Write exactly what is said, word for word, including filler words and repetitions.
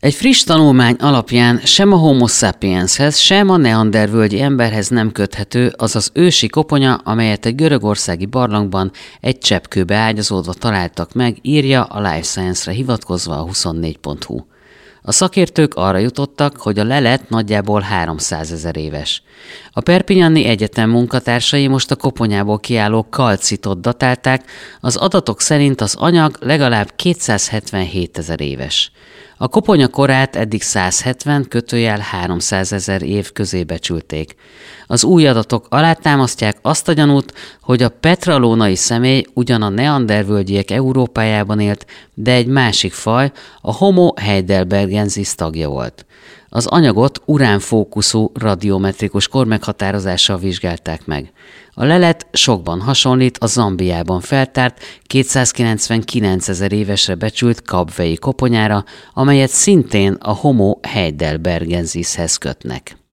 Egy friss tanulmány alapján sem a Homo sapienshez, sem a neandervölgyi emberhez nem köthető az az ősi koponya, amelyet egy görögországi barlangban egy cseppkőbe ágyazódva találtak meg, írja a Life Science-re hivatkozva a huszonnégy pont hu. A szakértők arra jutottak, hogy a lelet nagyjából háromszázezer éves. A Perpignani Egyetem munkatársai most a koponyából kiálló kalcitot datálták, az adatok szerint az anyag legalább kétszázhetvenhétezer éves. A koponya korát eddig százhetven kötőjel háromszázezer év közé becsülték. Az új adatok alátámasztják azt a gyanút, hogy a petralónai személy ugyan a neandervölgyiek Európájában élt, de egy másik faj, a Homo heidelbergensis tagja volt. Az anyagot uránfókuszú radiometrikus kormeghatározással vizsgálták meg. A lelet sokban hasonlít a Zambiában feltárt kétszázkilencvenkilencezer évesre becsült kabvei koponyára, amelyet szintén a Homo heidelbergensishez kötnek.